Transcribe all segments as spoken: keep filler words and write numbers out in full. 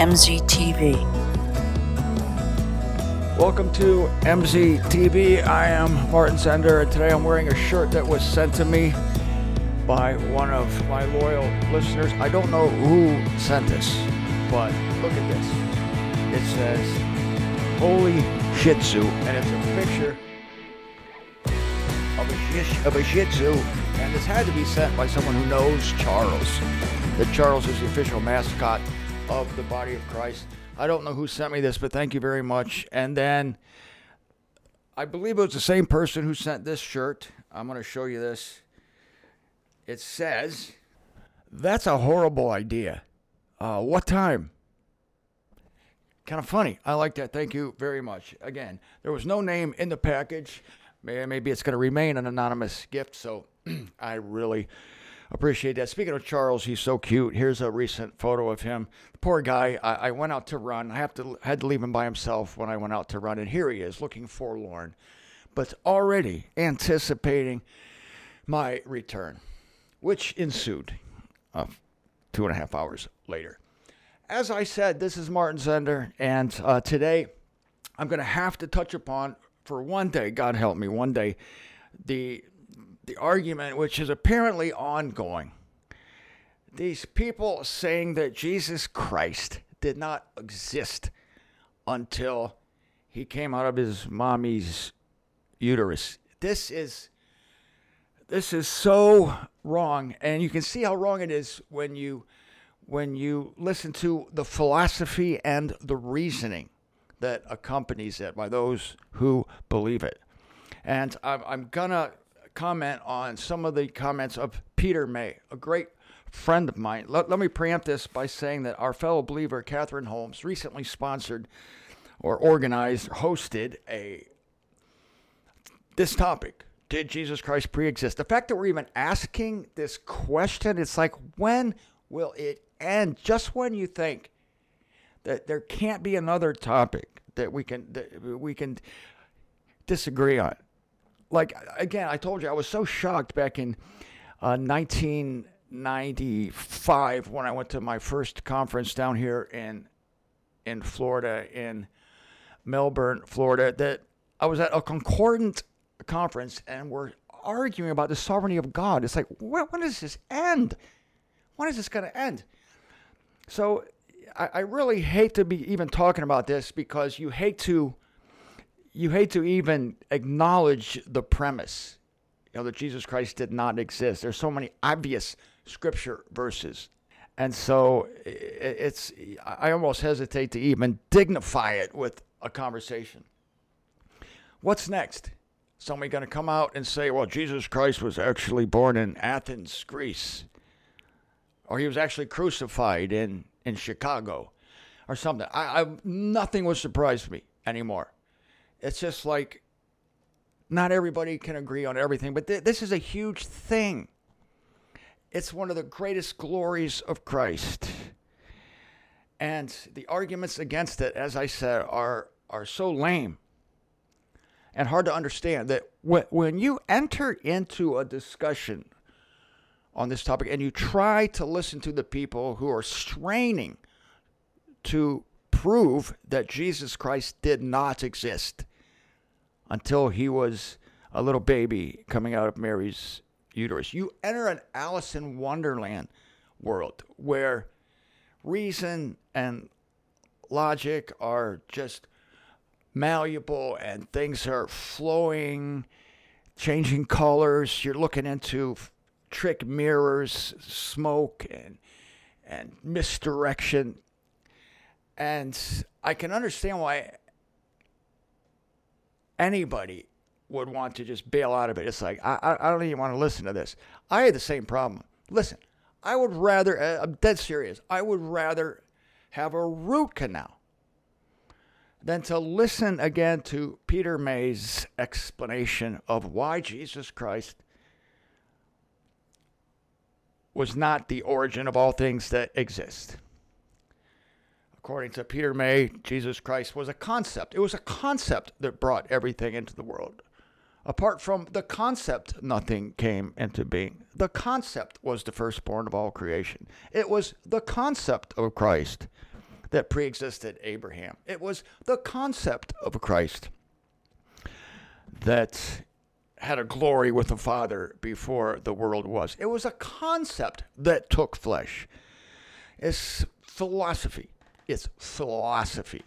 M Z T V. Welcome to M Z T V. I am Martin Zender, and today I'm wearing a shirt that was sent to me by one of my loyal listeners. I don't know who sent this, but look at this. It says, Holy Shih Tzu, and it's a picture of a, shih, of a Shih Tzu, and this had to be sent by someone who knows Charles. That Charles is the official mascot of the Body of Christ. I don't know who sent me this, but thank you very much. And then I believe it was the same person who sent this shirt. I'm going to show you this. It says, that's a horrible idea. Uh, what time? Kind of funny. I like that. Thank you very much. Again, there was no name in the package. Maybe it's going to remain an anonymous gift, so I really appreciate that. Speaking of Charles, he's so cute. Here's a recent photo of him. The poor guy, I, I went out to run. I have to had to leave him by himself when I went out to run, and here he is, looking forlorn, but already anticipating my return, which ensued uh, two and a half hours later. As I said, this is Martin Zender, and uh, today I'm going to have to touch upon, for one day, God help me, one day, the the argument which is apparently ongoing. These people saying that Jesus Christ did not exist until he came out of his mommy's uterus. This is this is so wrong, and you can see how wrong it is when you when you listen to the philosophy and the reasoning that accompanies it by those who believe it. And I'm, I'm gonna comment on some of the comments of Peter May, a great friend of mine. Let, let me preempt this by saying that our fellow believer, Catherine Holmes, recently sponsored or organized, hosted a this topic. Did Jesus Christ pre-exist? The fact that we're even asking this question, it's like, when will it end? Just when you think that there can't be another topic that we can that we can disagree on. Like, again, I told you, I was so shocked back in uh, nineteen ninety-five when I went to my first conference down here in in Florida, in Melbourne, Florida, that I was at a concordant conference and we're arguing about the sovereignty of God. It's like, when, when does this end? When is this going to end? So I, I really hate to be even talking about this, because you hate to You hate to even acknowledge the premise, you know, that Jesus Christ did not exist. There's so many obvious scripture verses. And so it's, I almost hesitate to even dignify it with a conversation. What's next? Somebody going to come out and say, well, Jesus Christ was actually born in Athens, Greece. Or he was actually crucified in, in Chicago or something. I, I nothing would surprise me anymore. It's just like, not everybody can agree on everything, but th- this is a huge thing. It's one of the greatest glories of Christ. And the arguments against it, as I said, are, are so lame and hard to understand that when, when you enter into a discussion on this topic and you try to listen to the people who are straining to prove that Jesus Christ did not exist until he was a little baby coming out of Mary's uterus, you enter an Alice in Wonderland world where reason and logic are just malleable and things are flowing, changing colors. You're looking into trick mirrors, smoke, and and misdirection. And I can understand why anybody would want to just bail out of it. It's like, I, I don't even want to listen to this. I had the same problem. Listen, I would rather, I'm dead serious, I would rather have a root canal than to listen again to Peter May's explanation of why Jesus Christ was not the origin of all things that exist. According to Peter May, Jesus Christ was a concept. It was a concept that brought everything into the world. Apart from the concept, nothing came into being. The concept was the firstborn of all creation. It was the concept of Christ that preexisted Abraham. It was the concept of a Christ that had a glory with the Father before the world was. It was a concept that took flesh. It's philosophy. It's philosophy.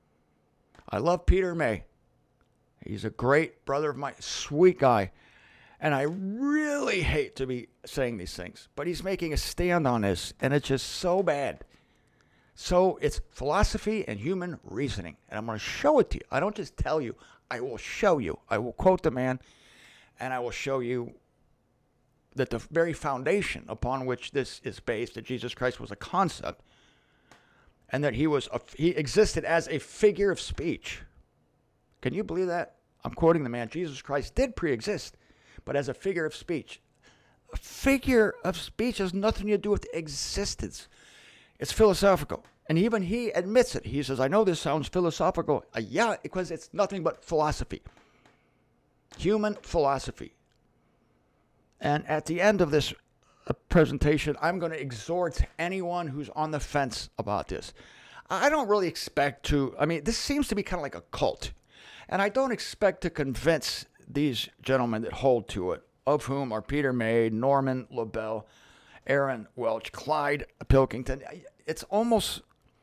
I love Peter May. He's a great brother of mine, sweet guy. And I really hate to be saying these things, but he's making a stand on this, and it's just so bad. So it's philosophy and human reasoning, and I'm going to show it to you. I don't just tell you. I will show you. I will quote the man, and I will show you that the very foundation upon which this is based, that Jesus Christ was a concept, and that he was a, he existed as a figure of speech. Can you believe that? I'm quoting the man. Jesus Christ did pre-exist, but as a figure of speech. A figure of speech has nothing to do with existence. It's philosophical. And even he admits it. He says, I know this sounds philosophical. Uh, yeah, because it's nothing but philosophy. Human philosophy. And at the end of this uh, presentation, I'm going to exhort anyone who's on the fence about this. I don't really expect to, I mean, this seems to be kind of like a cult. And I don't expect to convince these gentlemen that hold to it, of whom are Peter May, Norman LaBelle, Aaron Welch, Clyde Pilkington. It's almost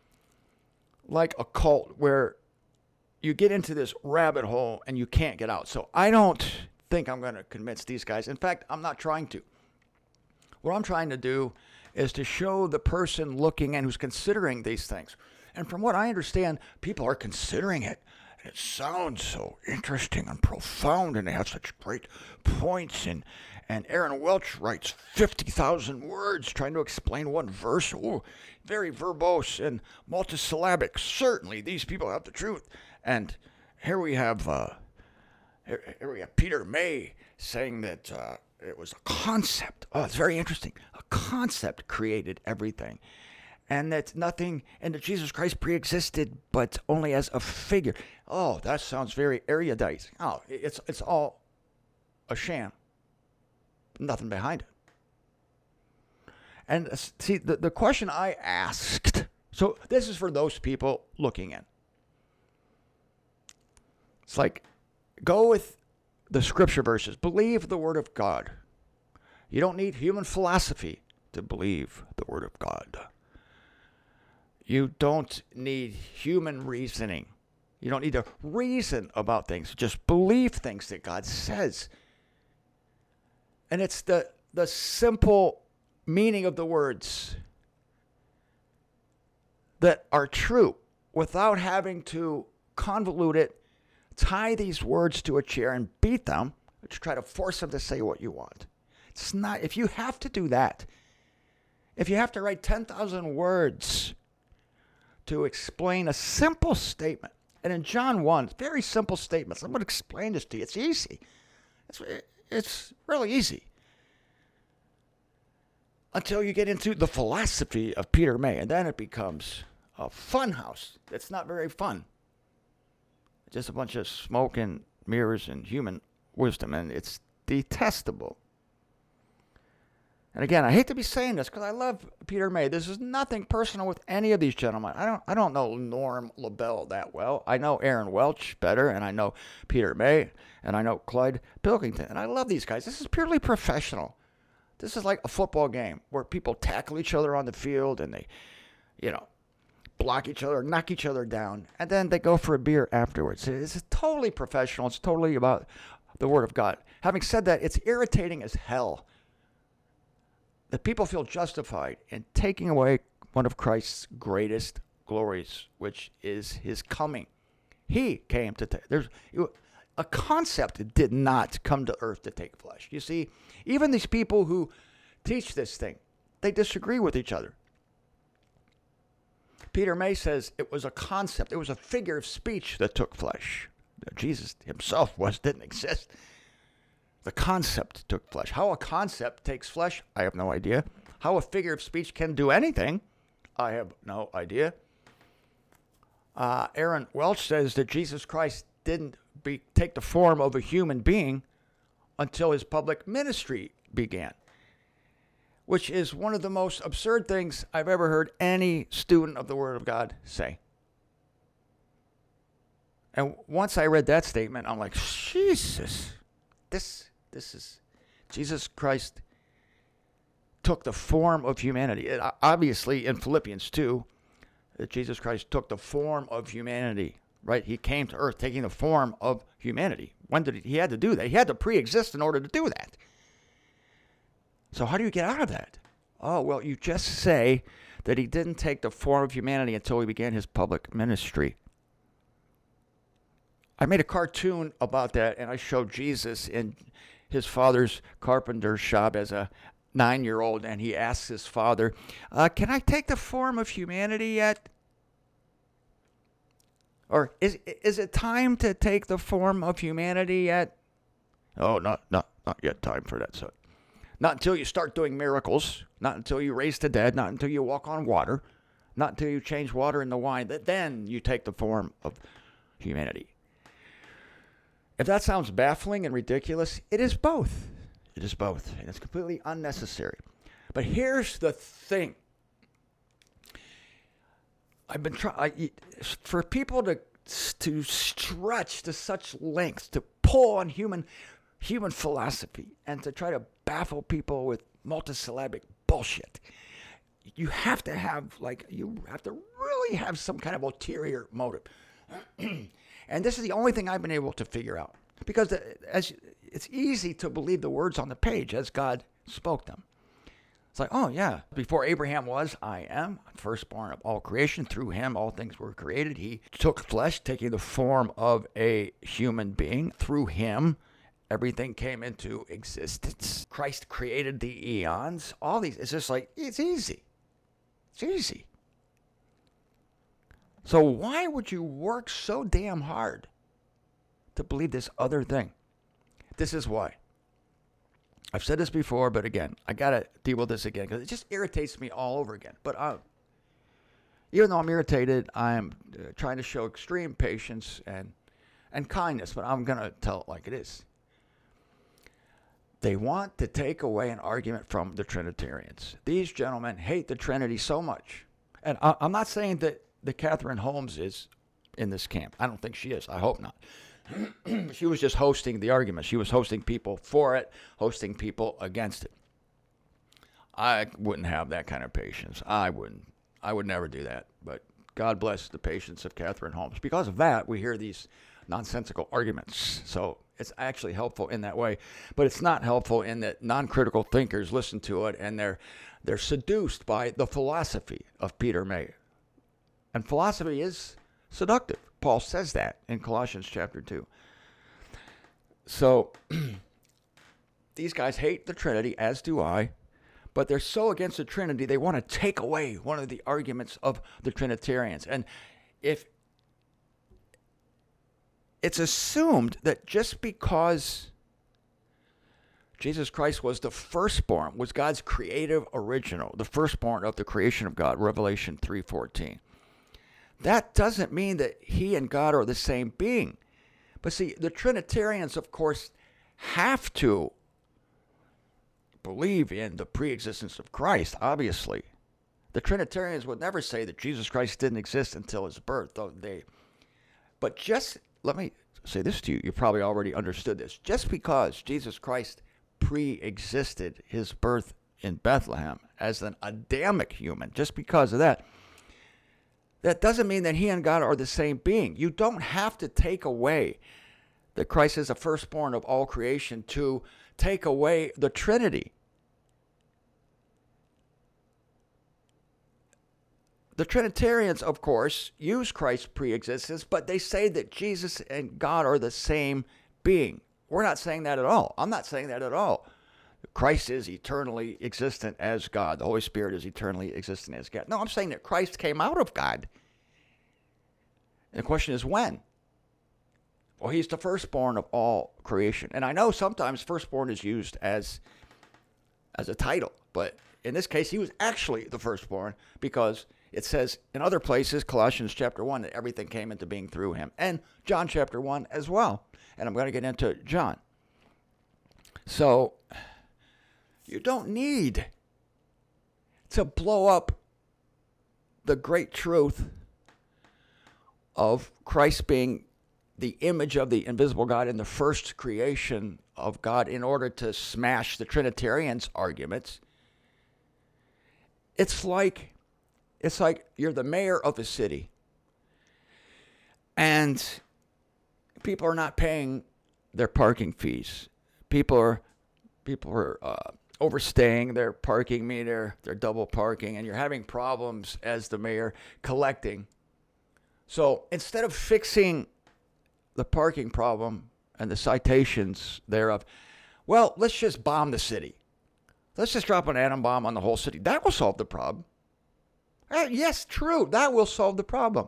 like a cult where you get into this rabbit hole and you can't get out. So I don't think I'm going to convince these guys. In fact, I'm not trying to. What I'm trying to do is to show the person looking in who's considering these things. And from what I understand, people are considering it. It sounds so interesting and profound, and they have such great points. And, and Aaron Welch writes fifty thousand words trying to explain one verse. Oh, very verbose and multisyllabic. Certainly, these people have the truth. And here we have uh, here, here we have Peter May saying that uh, it was a concept. Oh, it's very interesting. A concept created everything. And that nothing, and that Jesus Christ pre-existed, but only as a figure. Oh, that sounds very erudite. Oh, it's it's all a sham. Nothing behind it. And see, the, the question I asked, so this is for those people looking in. It's like, go with the scripture verses. Believe the word of God. You don't need human philosophy to believe the word of God. You don't need human reasoning. You don't need to reason about things. Just believe things that God says. And it's the, the simple meaning of the words that are true without having to convolute it, tie these words to a chair and beat them, to try to force them to say what you want. It's not, if you have to do that, if you have to write ten thousand words to explain a simple statement. And in John one, very simple statements. I'm going to explain this to you. It's easy. It's, it's really easy. Until you get into the philosophy of Peter May. And then it becomes a fun house. It's not very fun. Just a bunch of smoke and mirrors and human wisdom. And it's detestable. And again, I hate to be saying this because I love Peter May. This is nothing personal with any of these gentlemen. I don't I don't know Norm LaBelle that well. I know Aaron Welch better, and I know Peter May, and I know Clyde Pilkington. And I love these guys. This is purely professional. This is like a football game where people tackle each other on the field and they, you know, block each other, knock each other down, and then they go for a beer afterwards. It's totally professional. It's totally about the Word of God. Having said that, it's irritating as hell that people feel justified in taking away one of Christ's greatest glories, which is his coming. He came to take, there's a concept that did not come to earth to take flesh. You see, even these people who teach this thing, they disagree with each other. Peter May says it was a concept, it was a figure of speech that took flesh. Jesus himself was, didn't exist. The concept took flesh. How a concept takes flesh, I have no idea. How a figure of speech can do anything, I have no idea. Uh, Aaron Welch says that Jesus Christ didn't be, take the form of a human being until his public ministry began. which is one of the most absurd things I've ever heard any student of the Word of God say. And once I read that statement, I'm like, Jesus, this, this is, Jesus Christ took the form of humanity. It, obviously, in Philippians two, that Jesus Christ took the form of humanity, right? He came to earth taking the form of humanity. When did he, he had to do that? He had to pre-exist in order to do that. So how do you get out of that? Oh, well, you just say that he didn't take the form of humanity until he began his public ministry. I made a cartoon about that, and I showed Jesus in his father's carpenter's shop as a nine-year-old, and he asks his father, uh, can I take the form of humanity yet? Or is is it time to take the form of humanity yet? Oh, not not not yet time for that, son. Not until you start doing miracles, not until you raise the dead, not until you walk on water, not until you change water into wine, that then you take the form of humanity. If that sounds baffling and ridiculous, it is both. It is both, and it's completely unnecessary. But here's the thing. I've been trying, for people to to stretch to such lengths, to pull on human human philosophy, and to try to baffle people with multisyllabic bullshit. You have to have, like, you have to really have some kind of ulterior motive. And this is the only thing I've been able to figure out. Because the, as it's easy to believe the words on the page as God spoke them. It's like, oh, yeah, before Abraham was, I am, firstborn of all creation. Through him, all things were created. He took flesh, taking the form of a human being. Through him, everything came into existence. Christ created the eons. All these, it's just like, it's easy. It's easy. So why would you work so damn hard to believe this other thing? This is why. I've said this before, but again, I got to deal with this again because it just irritates me all over again. But uh, even though I'm irritated, I'm uh, trying to show extreme patience and, and kindness, but I'm going to tell it like it is. They want to take away an argument from the Trinitarians. These gentlemen hate the Trinity so much. And I, I'm not saying that, that Catherine Holmes is in this camp. I don't think she is. I hope not. She was just hosting the argument. She was hosting people for it, hosting people against it. I wouldn't have that kind of patience. I wouldn't. I would never do that. But God bless the patience of Catherine Holmes. Because of that, we hear these nonsensical arguments. So it's actually helpful in that way. But it's not helpful in that non-critical thinkers listen to it and they're they're seduced by the philosophy of Peter May. And philosophy is seductive. Paul says that in Colossians chapter two. So these guys hate the Trinity, as do I, but they're so against the Trinity, they want to take away one of the arguments of the Trinitarians. And if it's assumed that just because Jesus Christ was the firstborn, was God's creative original, the firstborn of the creation of God, Revelation three fourteen, that doesn't mean that he and God are the same being. But see, the Trinitarians, of course, have to believe in the preexistence of Christ, obviously. The Trinitarians would never say that Jesus Christ didn't exist until his birth, though they. But just, let me say this to you, you probably already understood this. Just because Jesus Christ pre-existed his birth in Bethlehem as an Adamic human, just because of that, that doesn't mean that he and God are the same being. You don't have to take away that Christ is the firstborn of all creation to take away the Trinity. The Trinitarians, of course, use Christ's preexistence, but they say that Jesus and God are the same being. We're not saying that at all. I'm not saying that at all. Christ is eternally existent as God. The Holy Spirit is eternally existent as God. No, I'm saying that Christ came out of God. And the question is when? Well, he's the firstborn of all creation. And I know sometimes firstborn is used as, as a title, but in this case, he was actually the firstborn because it says in other places, Colossians chapter one, that everything came into being through him. And John chapter one as well. And I'm going to get into John. So you don't need to blow up the great truth of Christ being the image of the invisible God in the first creation of God in order to smash the Trinitarians' arguments. It's like it's like you're the mayor of a city and people are not paying their parking fees. People are people are uh, overstaying their parking meter, they're double parking, and you're having problems as the mayor collecting. So instead of fixing the parking problem and the citations thereof, well, let's just bomb the city. Let's just drop an atom bomb on the whole city. That will solve the problem. Uh, yes, true. That will solve the problem.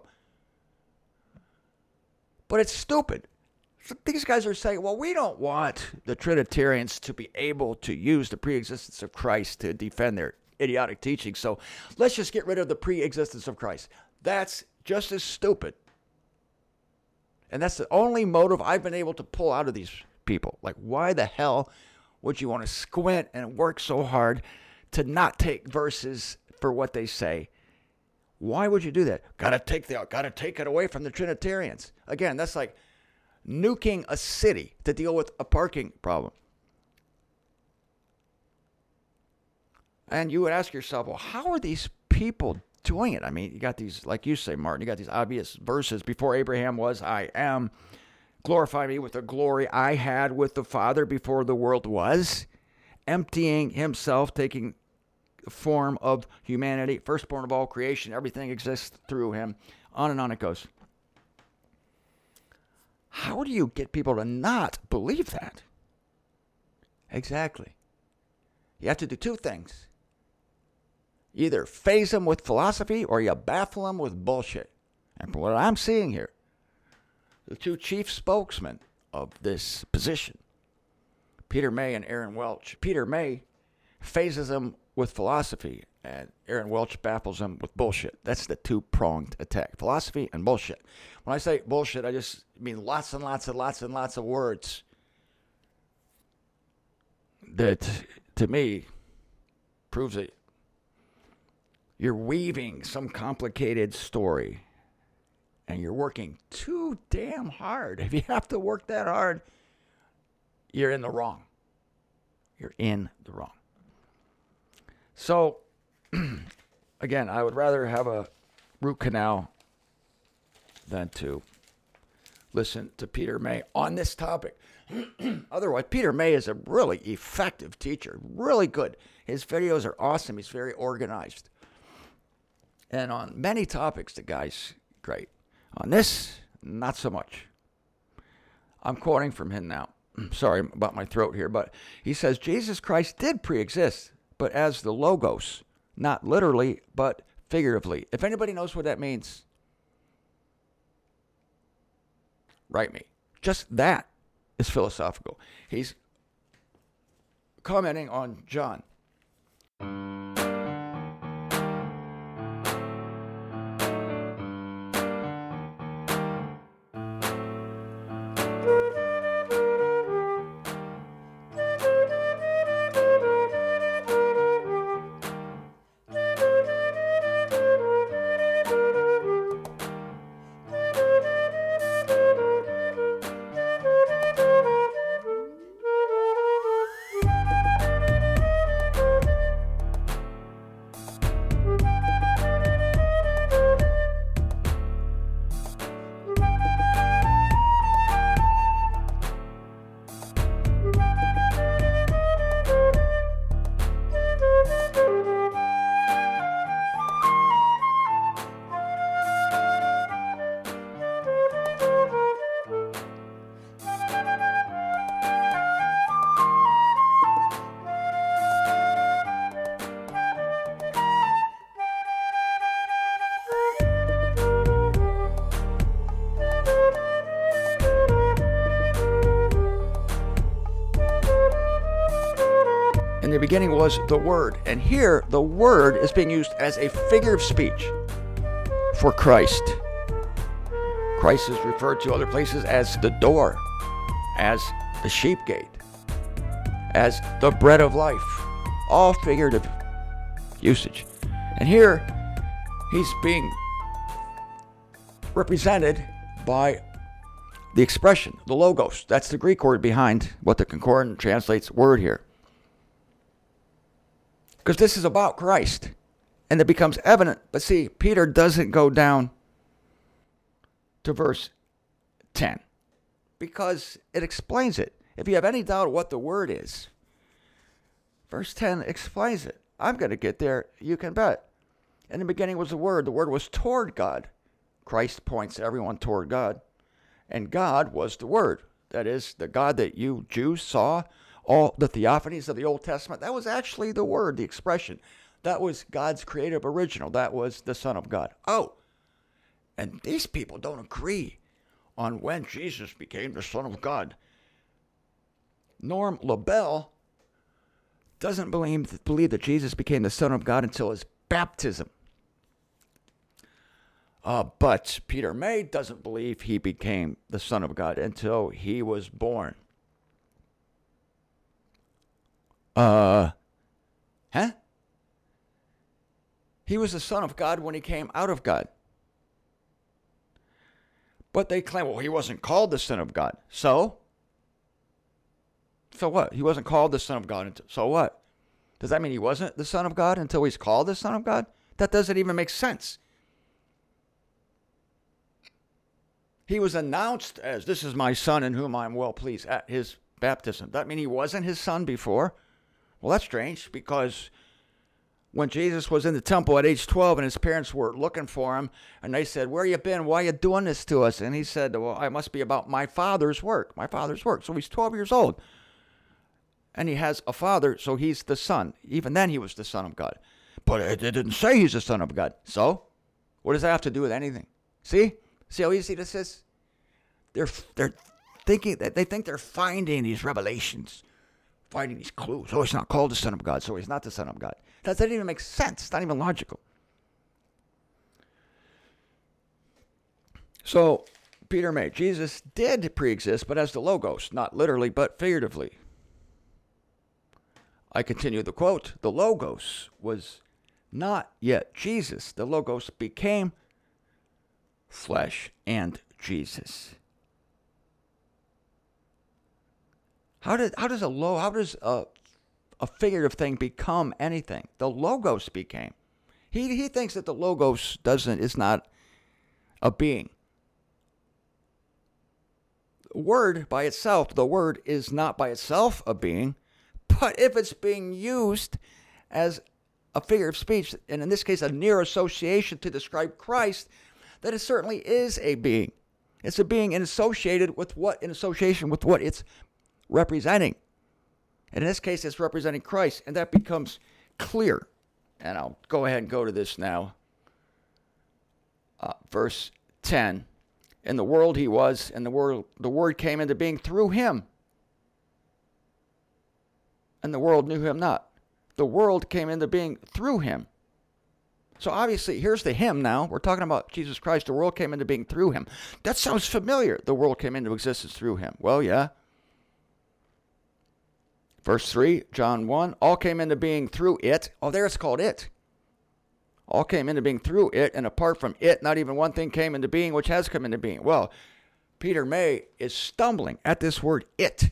But it's stupid. So these guys are saying, well, we don't want the Trinitarians to be able to use the preexistence of Christ to defend their idiotic teaching. So let's just get rid of the preexistence of Christ. That's just as stupid. And that's the only motive I've been able to pull out of these people. Like, why the hell would you want to squint and work so hard to not take verses for what they say? Why would you do that? Gotta take the, gotta take it away from the Trinitarians. Again, that's like nuking a city to deal with a parking problem. And you would ask yourself, well, how are these people doing it? I mean, you got these, like you say, Martin, you got these obvious verses. Before Abraham was, I am. Glorify me with the glory I had with the Father before the world was. Emptying himself, taking form of humanity, firstborn of all creation. Everything exists through him. On and on it goes. How do you get people to not believe that? Exactly. You have to do two things. You either phase them with philosophy or you baffle them with bullshit. And from what I'm seeing here, the two chief spokesmen of this position, Peter May and Aaron Welch. Peter May phases them with philosophy, and Aaron Welch baffles them with bullshit. That's the two-pronged attack, philosophy and bullshit. When I say bullshit, I just mean lots and lots and lots and lots of words that, to me, proves that you're weaving some complicated story and you're working too damn hard. If you have to work that hard, you're in the wrong. You're in the wrong. So, again, I would rather have a root canal than to listen to Peter May on this topic. Otherwise, Peter May is a really effective teacher, really good. His videos are awesome. He's very organized. And on many topics, the guy's great. On this, not so much. I'm quoting from him now. Sorry about my throat here, but he says, Jesus Christ did pre-exist, but as the Logos, not literally, but figuratively. If anybody knows what that means, write me. Just that is philosophical. He's commenting on John. In the beginning was the Word. And here, the Word is being used as a figure of speech for Christ. Christ is referred to other places as the door, as the sheep gate, as the bread of life. All figurative usage. And here, he's being represented by the expression, the logos. That's the Greek word behind what the Concordant translates word here. Because this is about Christ. And it becomes evident. But see, Peter doesn't go down to verse ten. Because it explains it. If you have any doubt what the word is, verse ten explains it. I'm going to get there, you can bet. In the beginning was the Word. The Word was toward God. Christ points everyone toward God. And God was the Word. That is, the God that you Jews saw, all the theophanies of the Old Testament, that was actually the Word, the expression. That was God's creative original. That was the Son of God. Oh, and these people don't agree on when Jesus became the Son of God. Norm LaBelle doesn't believe, believe that Jesus became the Son of God until his baptism. Uh, but Peter May doesn't believe he became the Son of God until he was born. Uh, huh? He was the Son of God when he came out of God. But they claim, well, he wasn't called the Son of God. So? So what? He wasn't called the Son of God until, so what? Does that mean he wasn't the Son of God until he's called the Son of God? That doesn't even make sense. He was announced as, this is my son in whom I am well pleased at his baptism. That mean he wasn't his son before? Well, that's strange, because when Jesus was in the temple at age twelve and his parents were looking for him, and they said, where you been? Why are you doing this to us? And he said, well, I must be about my father's work, my father's work. So he's twelve years old. And he has a father, so he's the son. Even then he was the Son of God. But it didn't say he's the Son of God. So, what does that have to do with anything? See? See how easy this is? They're they're thinking that they think they're finding these revelations, finding these clues. Oh, he's not called the Son of God, so he's not the Son of God. That doesn't even make sense. It's not even logical. So, Peter May, Jesus did pre-exist, but as the Logos, not literally, but figuratively. I continue the quote. The Logos was not yet Jesus. The Logos became flesh and Jesus. How did how does a lo how does a a figurative thing become anything? The Logos became. He he thinks that the Logos doesn't is not a being. Word by itself, the word is not by itself a being, but if it's being used as a figure of speech, and in this case a near association to describe Christ, that it certainly is a being. It's a being associated with what in association with what it's representing. And in this case, it's representing Christ, and that becomes clear. And I'll go ahead and go to this now. Uh, verse ten. In the world he was, and the world, the word came into being through him. And the world knew him not. The world came into being through him. So obviously, here's the him now. We're talking about Jesus Christ. The world came into being through him. That sounds familiar. The world came into existence through him. Well, yeah. Verse three, John one, all came into being through it. Oh, there it's called it. All came into being through it, and apart from it, not even one thing came into being which has come into being. Well, Peter May is stumbling at this word it.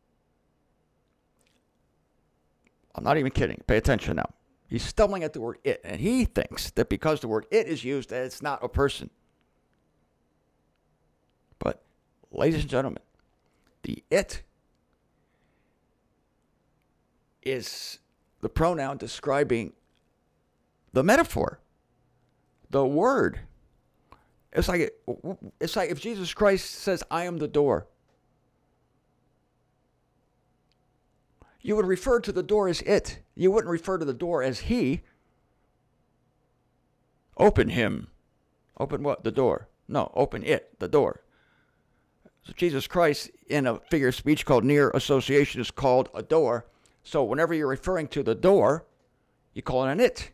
I'm not even kidding. Pay attention now. He's stumbling at the word it, and he thinks that because the word it is used, that it's not a person. But, ladies and gentlemen, the it is the pronoun describing the metaphor, the word. It's like it's like if Jesus Christ says, I am the door. You would refer to the door as it. You wouldn't refer to the door as he. Open him. Open what? The door. No, open it, the door. So Jesus Christ, in a figure of speech called near association, is called a door. So whenever you're referring to the door, you call it an it.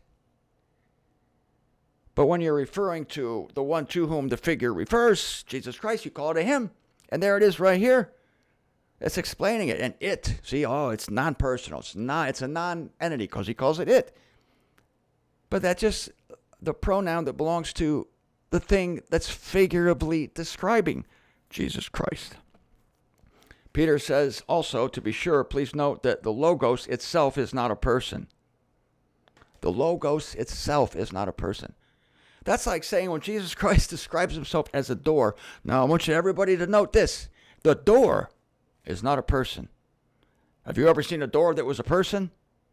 But when you're referring to the one to whom the figure refers, Jesus Christ, you call it a him. And there it is right here. It's explaining it. And it, see, oh, it's non-personal. It's not. It's a non-entity because he calls it it. But that's just the pronoun that belongs to the thing that's figuratively describing Jesus Christ. Peter says also, to be sure, please note that the Logos itself is not a person. The Logos itself is not a person. That's like saying when Jesus Christ describes himself as a door. Now, I want you everybody to note this. The door is not a person. Have you ever seen a door that was a person?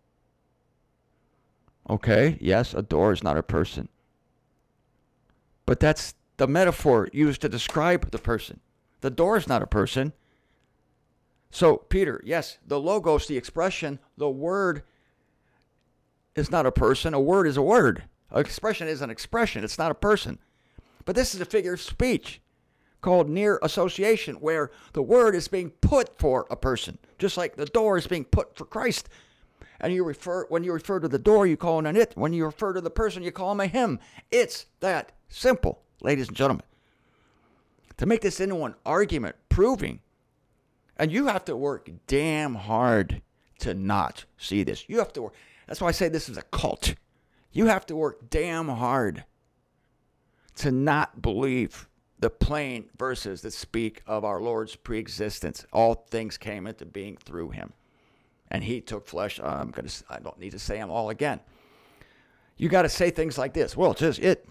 Okay, yes, a door is not a person. But that's the metaphor used to describe the person. The door is not a person. So, Peter, yes, the Logos, the expression, the word is not a person. A word is a word. An expression is an expression. It's not a person. But this is a figure of speech called near association, where the word is being put for a person, just like the door is being put for Christ. And you refer when you refer to the door, you call it an it. When you refer to the person, you call him a him. It's that simple, ladies and gentlemen. To make this into an argument proving, and you have to work damn hard to not see this. You have to work. That's why I say this is a cult. You have to work damn hard to not believe the plain verses that speak of our Lord's preexistence. All things came into being through him, and he took flesh. I'm gonna. I don't need to say them all again. You got to say things like this. Well, it's just it.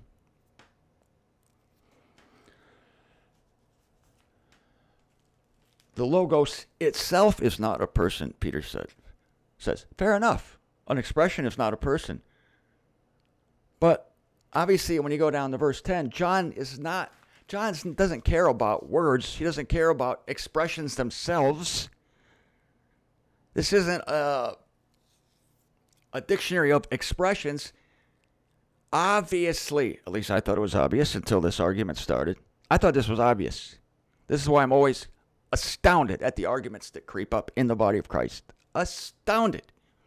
The Logos itself is not a person, Peter said. Says, fair enough. An expression is not a person. But obviously, when you go down to verse ten, John is not, John doesn't care about words. He doesn't care about expressions themselves. This isn't a, a dictionary of expressions. Obviously, at least I thought it was obvious until this argument started. I thought this was obvious. This is why I'm always astounded at the arguments that creep up in the body of Christ. Astounded.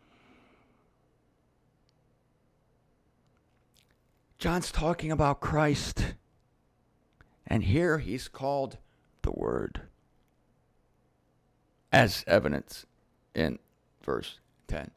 John's talking about Christ. And here he's called the Word. As evidence in verse ten.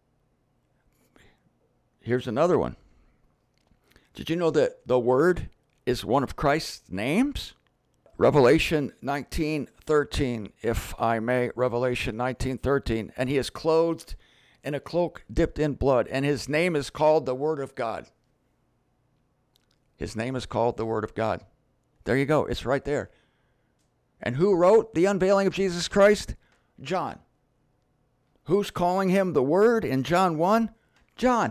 Here's another one. Did you know that the Word is one of Christ's names? Revelation nineteen thirteen, if I may, Revelation nineteen thirteen. And he is clothed in a cloak dipped in blood, and his name is called the Word of God. His name is called the Word of God. There you go. It's right there. And who wrote the unveiling of Jesus Christ? John. Who's calling him the Word in John one? John.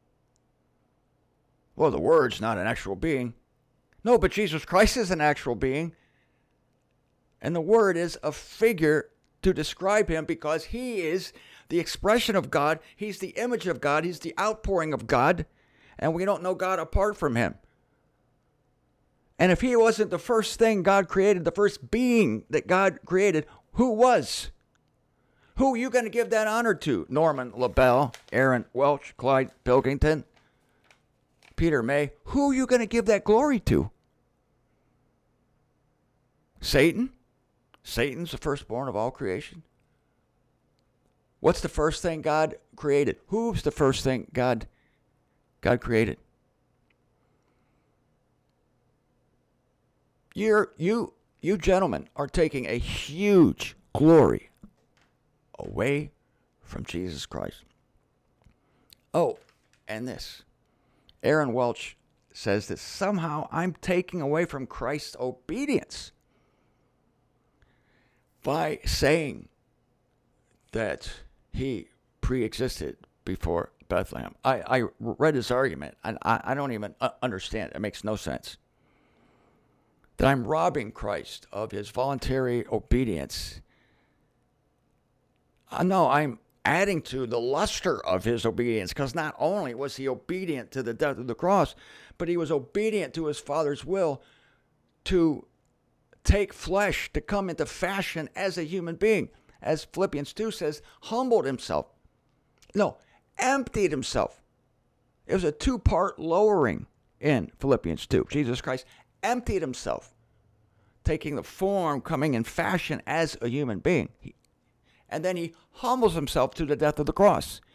Well, the Word's not an actual being. No, but Jesus Christ is an actual being. And the Word is a figure to describe him because he is the expression of God. He's the image of God. He's the outpouring of God. And we don't know God apart from him. And if he wasn't the first thing God created, the first being that God created, who was? Who are you going to give that honor to? Norman LaBelle, Aaron Welch, Clyde Pilkington, Peter May. Who are you going to give that glory to? Satan? Satan's the firstborn of all creation. What's the first thing God created? Who's the first thing God, God created? You're, you, you gentlemen are taking a huge glory away from Jesus Christ. Oh, and this. Aaron Welch says that somehow I'm taking away from Christ's obedience by saying that he pre-existed before Bethlehem. I, I read his argument, and I, I don't even understand. It makes no sense. That I'm robbing Christ of his voluntary obedience. Uh, no, I'm adding to the luster of his obedience, because not only was he obedient to the death of the cross, but he was obedient to his Father's will to take flesh, to come into fashion as a human being. As Philippians two says, humbled himself. No, emptied himself. It was a two-part lowering in Philippians two. Jesus Christ emptied himself, taking the form, coming in fashion as a human being. He, and then he humbles himself to the death of the cross.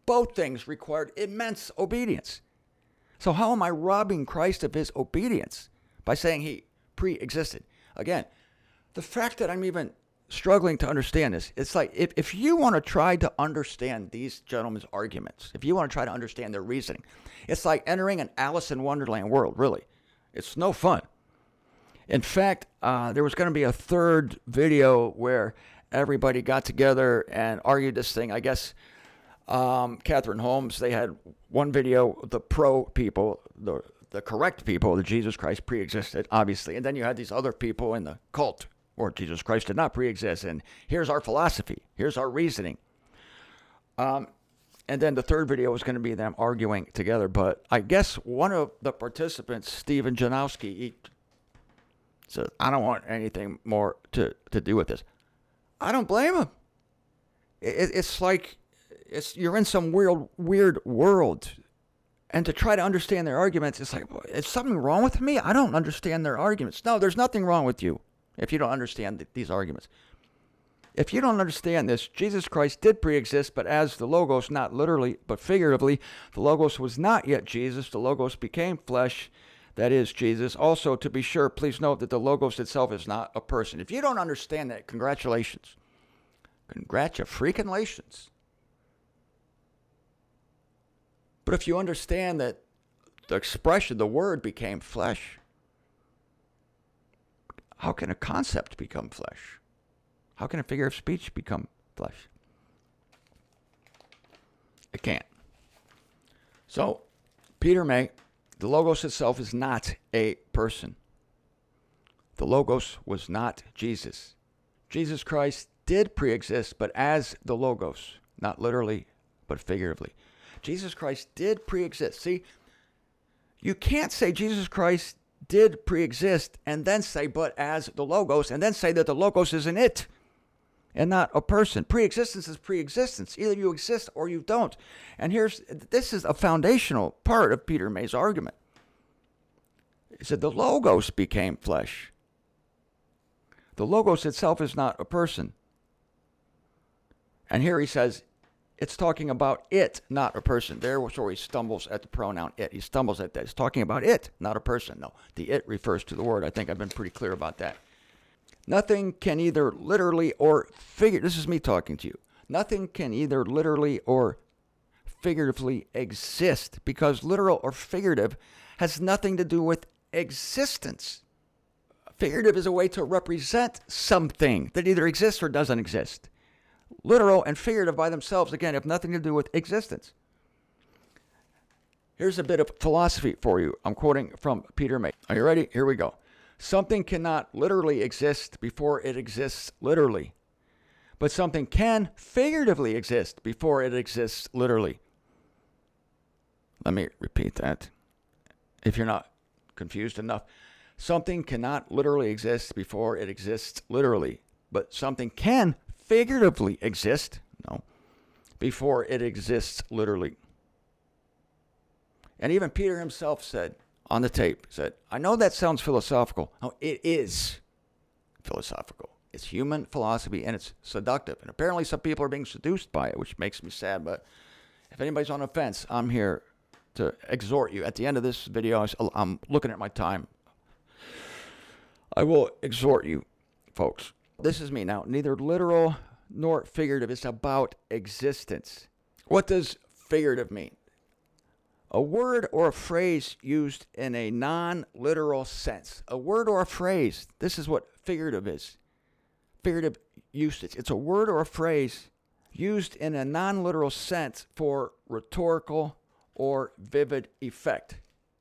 Both things required immense obedience. So how am I robbing Christ of his obedience? By saying he pre-existed. Again, the fact that I'm even struggling to understand this, it's like if, if you want to try to understand these gentlemen's arguments, if you want to try to understand their reasoning, it's like entering an Alice in Wonderland world, really. It's no fun. In fact, uh, there was going to be a third video where everybody got together and argued this thing. I guess um, Catherine Holmes, they had one video, the pro people, the the correct people, that Jesus Christ pre-existed, obviously. And then you had these other people in the cult, or Jesus Christ did not pre-exist. And here's our philosophy. Here's our reasoning. Um, and then the third video was going to be them arguing together. But I guess one of the participants, Stephen Janowski, he says, I don't want anything more to, to do with this. I don't blame him. It, it's like it's you're in some weird, weird world. And to try to understand their arguments, it's like, is something wrong with me? I don't understand their arguments. No, there's nothing wrong with you if you don't understand th- these arguments. If you don't understand this, Jesus Christ did pre-exist, but as the Logos, not literally, but figuratively. The Logos was not yet Jesus. The Logos became flesh, that is Jesus. Also, to be sure, please note that the Logos itself is not a person. If you don't understand that, congratulations. Congratulations. But if you understand that the expression, the word became flesh, how can a concept become flesh? How can a figure of speech become flesh? It can't. So, Peter May, the Logos itself is not a person. The Logos was not Jesus. Jesus Christ did pre-exist, but as the Logos, not literally, but figuratively. Jesus Christ did pre-exist. See, you can't say Jesus Christ did pre-exist and then say, but as the Logos, and then say that the Logos is an it and not a person. Pre-existence is pre-existence. Either you exist or you don't. And here's, this is a foundational part of Peter May's argument. He said the Logos became flesh. The Logos itself is not a person. And here he says, it's talking about it, not a person. There was where he stumbles at the pronoun it. He stumbles at that. He's talking about it, not a person. No, the it refers to the word. I think I've been pretty clear about that. Nothing can either literally or figure. This is me talking to you. Nothing can either literally or figuratively exist, because literal or figurative has nothing to do with existence. Figurative is a way to represent something that either exists or doesn't exist. Literal and figurative by themselves, again, have nothing to do with existence. Here's a bit of philosophy for you. I'm quoting from Peter May. Are you ready? Here we go. Something cannot literally exist before it exists literally, but something can figuratively exist before it exists literally. Let me repeat that, if you're not confused enough. Something cannot literally exist before it exists literally, but something can figuratively exist, no, before it exists literally. And even Peter himself said on the tape, said, I know that sounds philosophical. No, it is philosophical. It's human philosophy, and it's seductive. And apparently some people are being seduced by it, which makes me sad. But if anybody's on the fence, I'm here to exhort you. At the end of this video, I'm looking at my time. I will exhort you, folks. This is me now. Neither literal nor figurative. It's about existence. What does figurative mean? A word or a phrase used in a non-literal sense. A word or a phrase. This is what figurative is. Figurative usage. It's a word or a phrase used in a non-literal sense for rhetorical or vivid effect.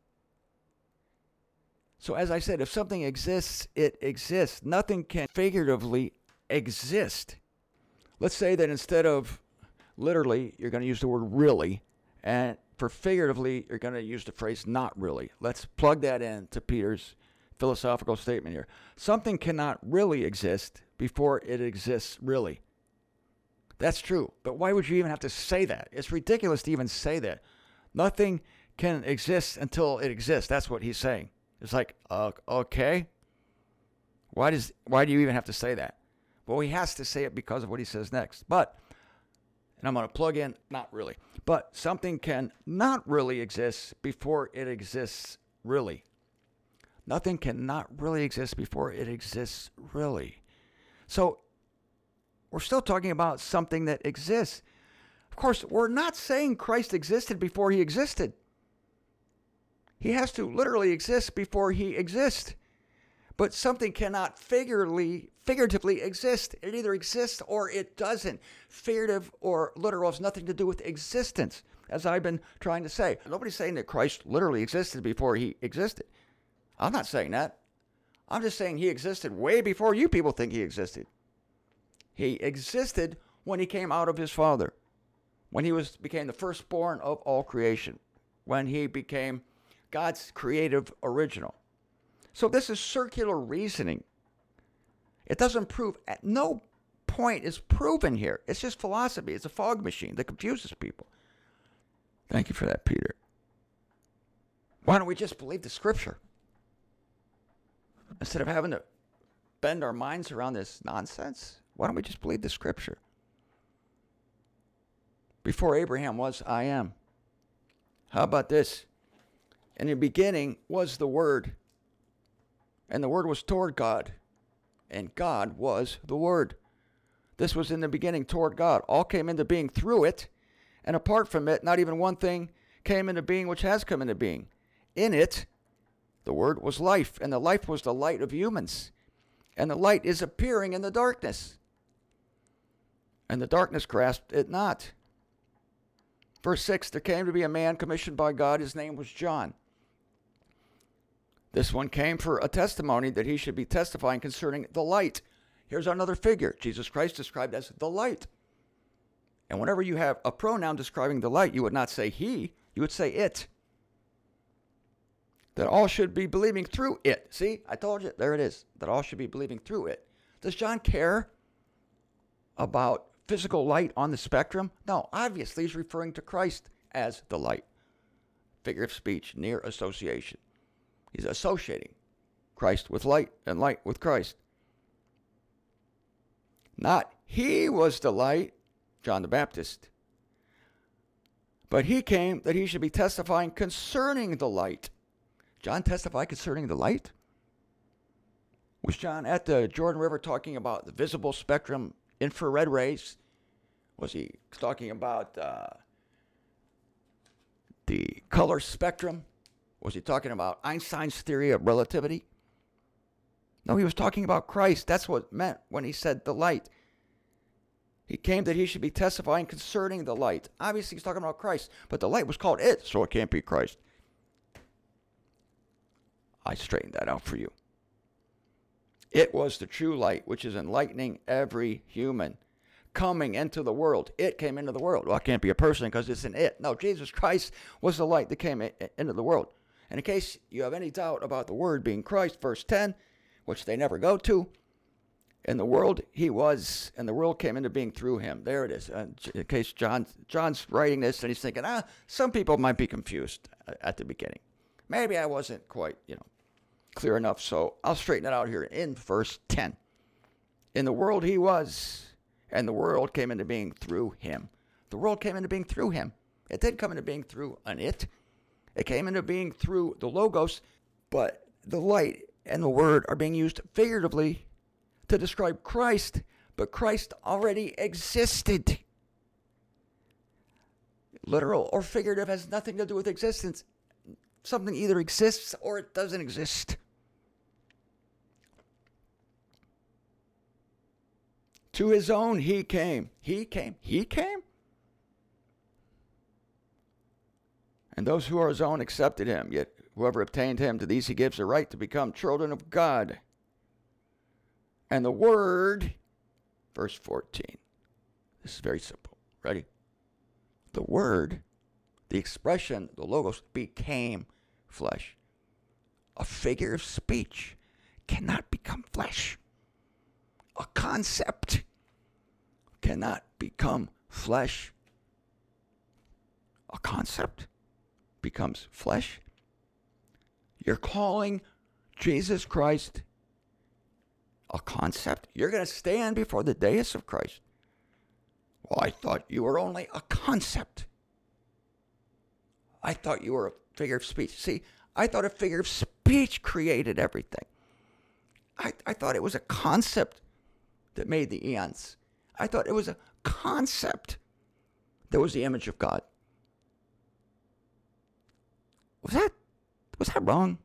So as I said, if something exists, it exists. Nothing can figuratively exist. Let's say that instead of literally, you're going to use the word really, and for figuratively, you're going to use the phrase not really. Let's plug that in to Peter's philosophical statement here. Something cannot really exist before it exists really. That's true. But why would you even have to say that? It's ridiculous to even say that. Nothing can exist until it exists. That's what he's saying. It's like, uh, okay. Why does why do you even have to say that? Well, he has to say it because of what he says next. But And I'm going to plug in, not really, but something can not really exist before it exists really. Nothing cannot really exist before it exists really. So we're still talking about something that exists. Of course, we're not saying Christ existed before he existed. He has to literally exist before he exists. But something cannot figuratively, figuratively exist. It either exists or it doesn't. Figurative or literal has nothing to do with existence, as I've been trying to say. Nobody's saying that Christ literally existed before he existed. I'm not saying that. I'm just saying he existed way before you people think he existed. He existed when he came out of his Father, when he was became the firstborn of all creation, when he became God's creative original. So this is circular reasoning. It doesn't prove, at no point is proven here. It's just philosophy. It's a fog machine that confuses people. Thank you for that, Peter. Why don't we just believe the scripture? Instead of having to bend our minds around this nonsense, why don't we just believe the scripture? Before Abraham was, I am. How about this? In the beginning was the Word, and the Word was toward God, and God was the Word. This was in the beginning toward God. All came into being through it, and apart from it, not even one thing came into being which has come into being. In it, the Word was life, and the life was the light of humans. And the light is appearing in the darkness, and the darkness grasped it not. Verse six, there came to be a man commissioned by God. His name was John. This one came for a testimony that he should be testifying concerning the light. Here's another figure. Jesus Christ described as the light. And whenever you have a pronoun describing the light, you would not say he, you would say it. That all should be believing through it. See, I told you, there it is. That all should be believing through it. Does John care about physical light on the spectrum? No, obviously he's referring to Christ as the light. Figure of speech, near association. He's associating Christ with light and light with Christ. Not he was the light, John the Baptist, but he came that he should be testifying concerning the light. John testified concerning the light? Was John at the Jordan River talking about the visible spectrum, infrared rays? Was he talking about uh, the color spectrum? Was he talking about Einstein's theory of relativity? No, he was talking about Christ. That's what it meant when he said the light. He came that he should be testifying concerning the light. Obviously, he's talking about Christ, but the light was called it, so it can't be Christ. I straightened that out for you. It was the true light, which is enlightening every human coming into the world. It came into the world. Well, it can't be a person because it's an it. No, Jesus Christ was the light that came into the world. And in case you have any doubt about the word being Christ, verse ten, which they never go to, in the world he was, and the world came into being through him. There it is. Uh, in case John, John's writing this and he's thinking, ah, some people might be confused at the beginning. Maybe I wasn't quite, you know, clear enough, so I'll straighten it out here in verse ten. In the world he was, and the world came into being through him. The world came into being through him. It didn't come into being through an it. It came into being through the Logos, but the light and the word are being used figuratively to describe Christ, but Christ already existed. Literal or figurative has nothing to do with existence. Something either exists or it doesn't exist. To his own he came. He came. He came? And those who are his own accepted him. Yet whoever obtained him, to these he gives the right to become children of God. And the word, verse fourteen. This is very simple. Ready? The word, the expression, the Logos, became flesh. A figure of speech cannot become flesh. A concept cannot become flesh. A concept becomes flesh. You're calling Jesus Christ a concept? You're going to stand before the dais of Christ Well, I thought you were only a concept. I thought you were a figure of speech. See, I thought a figure of speech created everything. I, I thought it was a concept that made the eons. I thought it was a concept that was the image of God. Was that, was that wrong?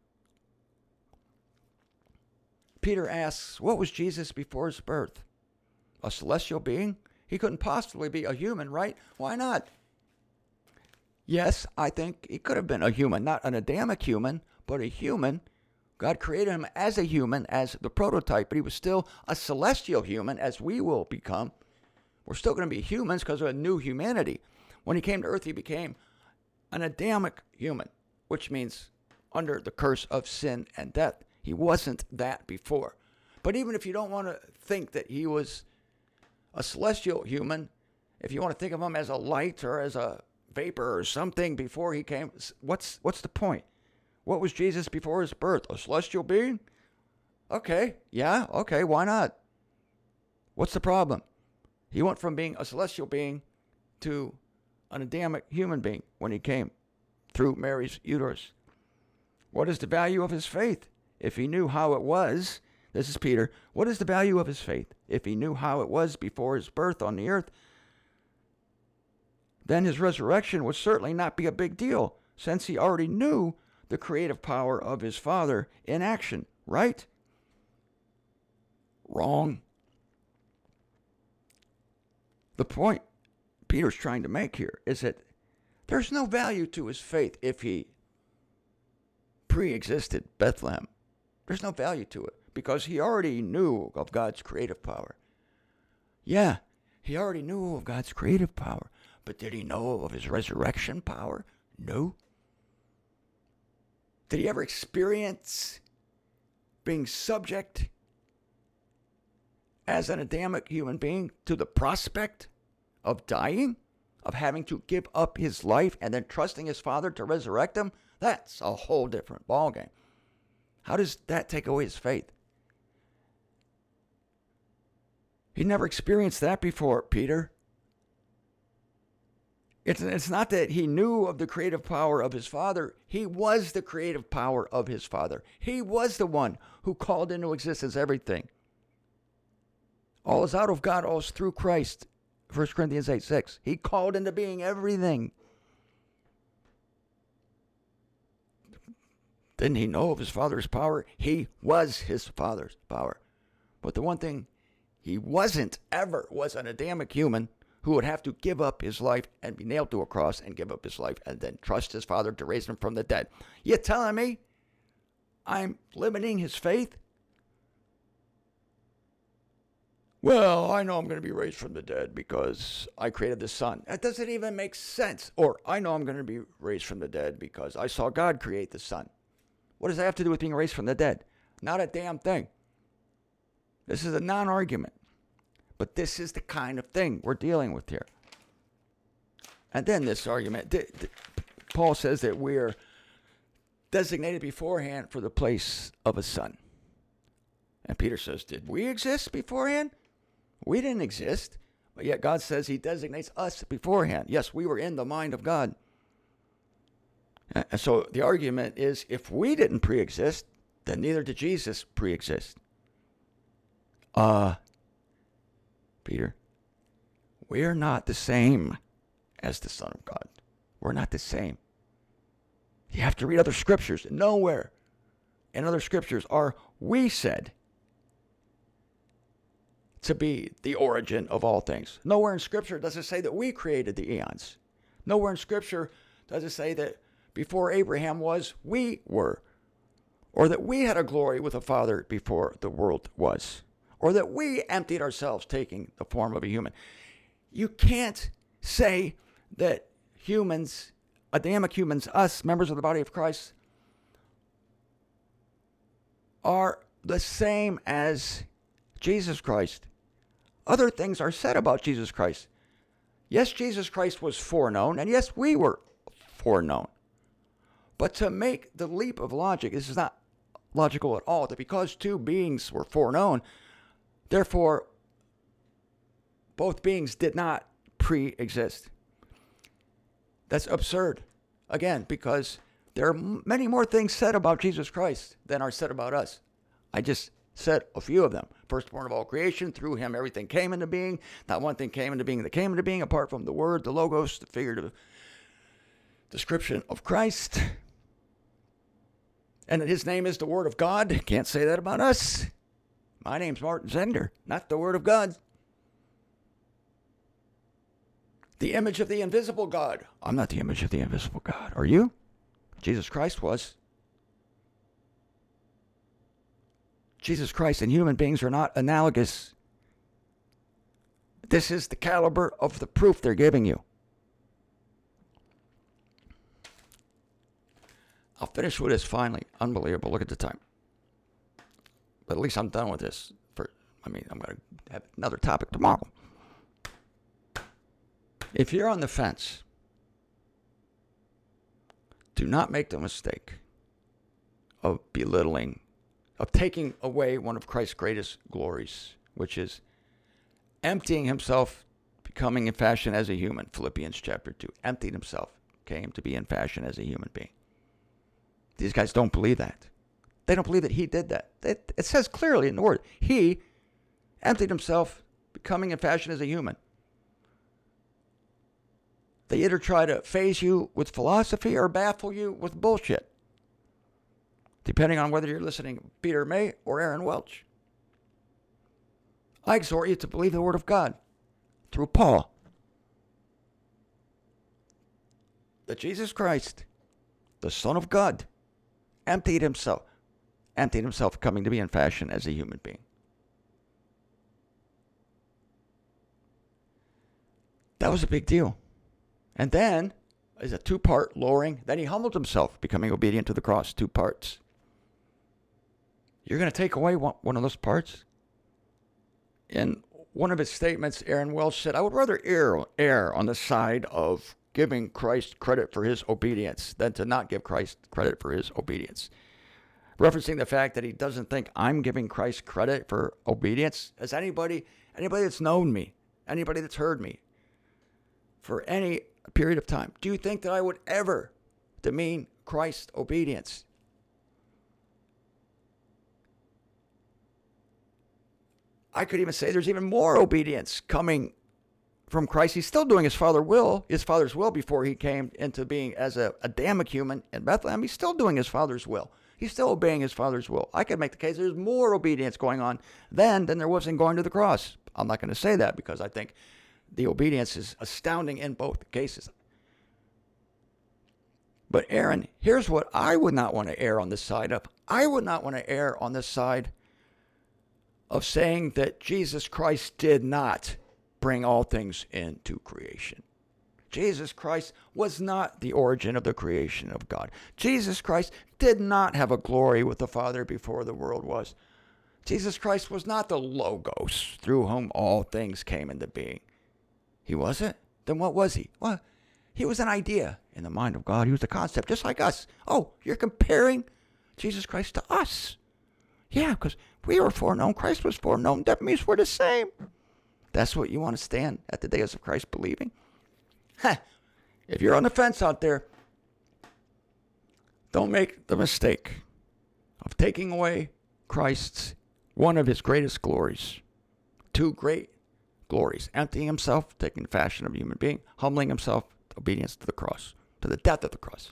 Peter asks, what was Jesus before his birth? A celestial being? He couldn't possibly be a human, right? Why not? Yes, I think he could have been a human, not an Adamic human, but a human. God created him as a human, as the prototype, but he was still a celestial human, as we will become. We're still going to be humans because of a new humanity. When he came to earth, he became an Adamic human, which means under the curse of sin and death. He wasn't that before. But even if you don't want to think that he was a celestial human, if you want to think of him as a light or as a vapor or something before he came, what's what's the point? What was Jesus before his birth? A celestial being? Okay, yeah, okay, why not? What's the problem? He went from being a celestial being to an Adamic human being when he came through Mary's uterus. What is the value of his faith? If he knew how it was, this is Peter, what is the value of his faith? If he knew how it was before his birth on the earth, then his resurrection would certainly not be a big deal, since he already knew the creative power of his Father in action, right? Wrong. The point Peter's trying to make here is that there's no value to his faith if he pre-existed Bethlehem. There's no value to it because he already knew of God's creative power. Yeah, he already knew of God's creative power, but did he know of his resurrection power? No. Did he ever experience being subject as an Adamic human being to the prospect of dying, of having to give up his life and then trusting his Father to resurrect him? That's a whole different ballgame. How does that take away his faith? He never experienced that before, Peter. It's, it's not that he knew of the creative power of his Father. He was the creative power of his Father. He was the one who called into existence everything. All is out of God, all is through Christ. First Corinthians eight six. He called into being everything. Didn't he know of his Father's power? He was his Father's power. But the one thing he wasn't ever was an Adamic human who would have to give up his life and be nailed to a cross and give up his life and then trust his Father to raise him from the dead. You telling me I'm limiting his faith? Well, I know I'm going to be raised from the dead because I created the sun. That doesn't even make sense. Or I know I'm going to be raised from the dead because I saw God create the sun. What does that have to do with being raised from the dead? Not a damn thing. This is a non-argument. But this is the kind of thing we're dealing with here. And then this argument, Paul says that we're designated beforehand for the place of a son. And Peter says, did we exist beforehand? We didn't exist. But yet God says he designates us beforehand. Yes, we were in the mind of God. And so the argument is, if we didn't pre-exist, then neither did Jesus pre-exist. Uh, Peter, we're not the same as the Son of God. We're not the same. You have to read other scriptures. Nowhere in other scriptures are we said to be the origin of all things. Nowhere in scripture does it say that we created the eons. Nowhere in scripture does it say that before Abraham was, we were. Or that we had a glory with the Father before the world was. Or that we emptied ourselves taking the form of a human. You can't say that humans, Adamic humans, us, members of the body of Christ, are the same as Jesus Christ. Other things are said about Jesus Christ. Yes, Jesus Christ was foreknown, and yes, we were foreknown. But to make the leap of logic, this is not logical at all, that because two beings were foreknown, therefore Both beings did not pre-exist. That's absurd. Again, because there are many more things said about Jesus Christ than are said about us. I just said a few of them. Firstborn of all creation, through him everything came into being. Not one thing came into being that came into being apart from the Word, the Logos, the figurative description of Christ. And that his name is the Word of God. Can't say that about us. My name's Martin Zender, not the Word of God. The image of the invisible God. I'm not the image of the invisible God. Are you? Jesus Christ was. Jesus Christ and human beings are not analogous. This is the caliber of the proof they're giving you. I'll finish with this finally. Unbelievable. Look at the time. But at least I'm done with this. For, I mean, I'm going to have another topic tomorrow. If you're on the fence, do not make the mistake of belittling, of taking away one of Christ's greatest glories, which is emptying himself, becoming in fashion as a human. Philippians chapter two. Emptied himself, came to be in fashion as a human being. These guys don't believe that. They don't believe that he did that. It, it says clearly in the Word, he emptied himself, becoming in fashion as a human. They either try to phase you with philosophy or baffle you with bullshit, depending on whether you're listening to Peter May or Aaron Welch. I exhort you to believe the Word of God through Paul, that Jesus Christ, the Son of God, emptied himself, emptied himself coming to be in fashion as a human being. That was a big deal. And then, as a two-part lowering, then he humbled himself, becoming obedient to the cross, two parts. You're going to take away one, one of those parts? In one of his statements, Aaron Welch said, I would rather err, err on the side of giving Christ credit for his obedience than to not give Christ credit for his obedience. Referencing the fact that he doesn't think I'm giving Christ credit for obedience. As anybody, anybody that's known me, anybody that's heard me for any period of time, do you think that I would ever demean Christ's obedience? I could even say there's even more obedience coming from Christ. He's still doing his Father's will, his Father's will before he came into being as a Adamic human in Bethlehem. He's still doing his Father's will. He's still obeying his Father's will. I could make the case there's more obedience going on then than there was in going to the cross. I'm not going to say that because I think the obedience is astounding in both cases. But Aaron, here's what I would not want to err on this side of. I would not want to err on this side of saying that Jesus Christ did not bring all things into creation. Jesus Christ was not the origin of the creation of God. Jesus Christ did not have a glory with the Father before the world was. Jesus Christ was not the Logos through whom all things came into being. He wasn't? Then what was he? Well, he was an idea in the mind of God. He was a concept, just like us. Oh, you're comparing Jesus Christ to us. Yeah, because we were foreknown. Christ was foreknown. That means we're the same. That's what you want to stand at the days of Christ believing? Huh. If you're on the fence out there, don't make the mistake of taking away Christ's, one of his greatest glories. Two great glories. Emptying himself, taking the fashion of a human being, humbling himself, obedience to the cross, to the death of the cross.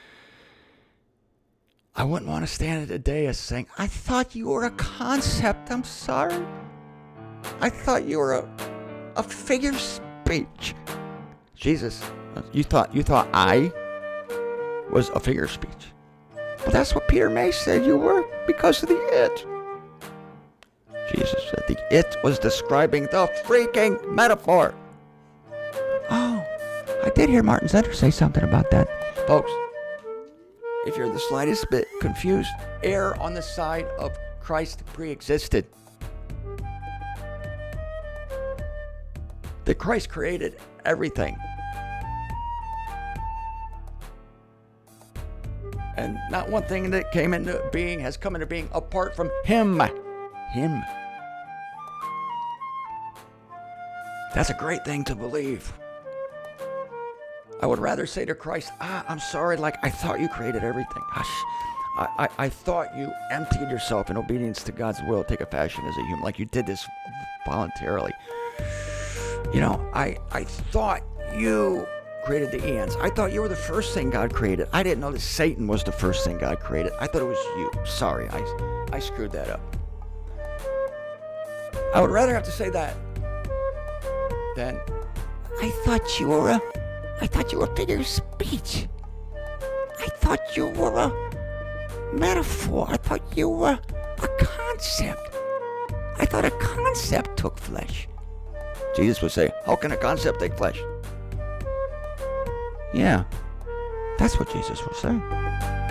I wouldn't want to stand at a day as saying, I thought you were a concept. I'm sorry. I thought you were a, a figure of speech. Jesus, you thought you thought I was a figure of speech. Well, that's what Peter May said you were because of the it. Jesus said the it was describing the freaking metaphor. Oh, I did hear Martin Zender say something about that. Folks, if you're the slightest bit confused, err on the side of Christ pre-existed. That Christ created everything. And not one thing that came into being has come into being apart from him. Him. That's a great thing to believe. I would rather say to Christ, ah, I'm sorry, like I thought you created everything. Hush. I, I, I thought you emptied yourself in obedience to God's will, take a fashion as a human, like you did this voluntarily. You know, I, I thought you created the eons. I thought you were the first thing God created. I didn't know that Satan was the first thing God created. I thought it was you. Sorry, I, I screwed that up. I would rather have to say that than, I thought you were a, I thought you were a figure of speech. I thought you were a metaphor. I thought you were a concept. I thought a concept took flesh. Jesus would say, how can a concept take flesh? Yeah, that's what Jesus would say.